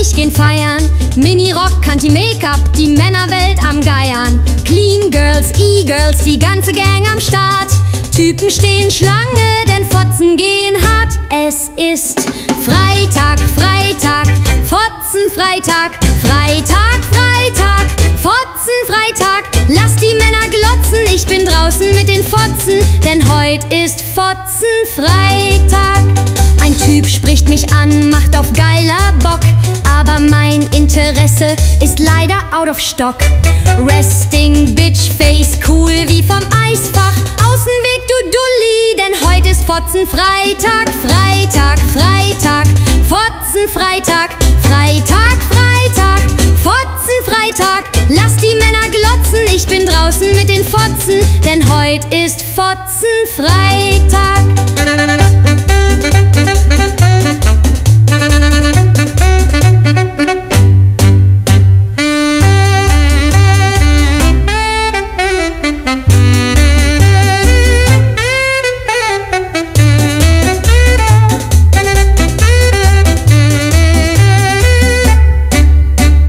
ich gehen feiern. Mini-Rock, Kanti-Make-up, die Männerwelt am Geiern. Clean Girls, E-Girls, die ganze Gang am Start. Typen stehen Schlange, denn Fotzen gehen hart. Es ist Freitag, Freitag, Fotzenfreitag. Freitag, Freitag, Fotzenfreitag. Lass die Männer glotzen, ich bin draußen mit den Fotzen, denn heut ist Fotzenfreitag. Ein Typ spricht mich an, macht auf geiler Bock, aber mein Interesse ist leider out of stock. Resting Bitch Face, cool wie vom Eisfach. Außenweg, du Dulli, denn heut ist Fotzenfreitag. Freitag, Freitag, Fotzenfreitag. Freitag, Freitag, Fotzenfreitag. Lass die Männer glotzen, ich bin draußen mit den Fotzen, denn heut ist Fotzenfreitag.